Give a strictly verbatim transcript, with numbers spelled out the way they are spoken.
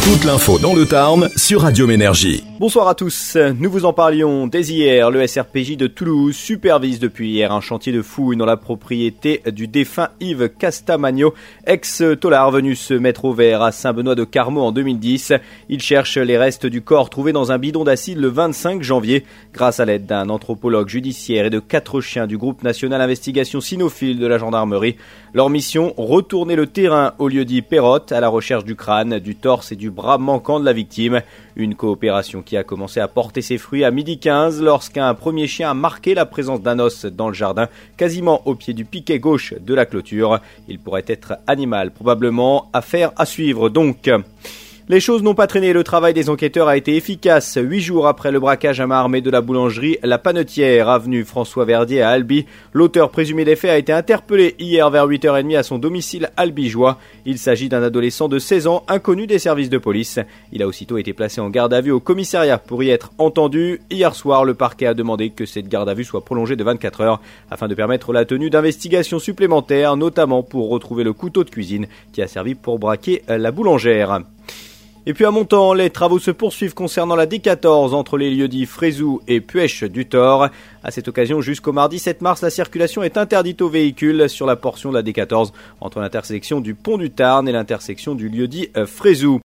Toute l'info dans le Tarn sur Radium Énergie. Bonsoir à tous. Nous vous en parlions dès hier. Le S R P J de Toulouse supervise depuis hier un chantier de fouilles dans la propriété du défunt Yves Castamagno, ex-tolard venu se mettre au vert à Saint-Benoît-de-Carmaux en deux mille dix. Il cherche les restes du corps trouvé dans un bidon d'acide le vingt-cinq janvier. Grâce à l'aide d'un anthropologue judiciaire et de quatre chiens du groupe national investigation cynophile de la gendarmerie. Leur mission, retourner le terrain au lieu-dit Perrotte à la recherche du crâne, du torse et du bras manquant de la victime. Une coopération qui a commencé à porter ses fruits à midi quinze lorsqu'un premier chien a marqué la présence d'un os dans le jardin, quasiment au pied du piquet gauche de la clôture. Il pourrait être animal, probablement. Affaire à suivre donc. Les choses n'ont pas traîné, le travail des enquêteurs a été efficace. Huit jours après le braquage à main armée de la boulangerie La Panetière, avenue François Verdier à Albi, l'auteur présumé des faits a été interpellé hier vers huit heures trente à son domicile albigeois. Il s'agit d'un adolescent de seize ans, inconnu des services de police. Il a aussitôt été placé en garde à vue au commissariat pour y être entendu. Hier soir, le parquet a demandé que cette garde à vue soit prolongée de vingt-quatre heures afin de permettre la tenue d'investigations supplémentaires, notamment pour retrouver le couteau de cuisine qui a servi pour braquer la boulangère. Et puis à Montant, les travaux se poursuivent concernant la D quatorze entre les lieux-dits Frézou et Puech du Thor. À cette occasion, jusqu'au mardi sept mars, la circulation est interdite aux véhicules sur la portion de la D quatorze entre l'intersection du pont du Tarn et l'intersection du lieu-dit Frézou.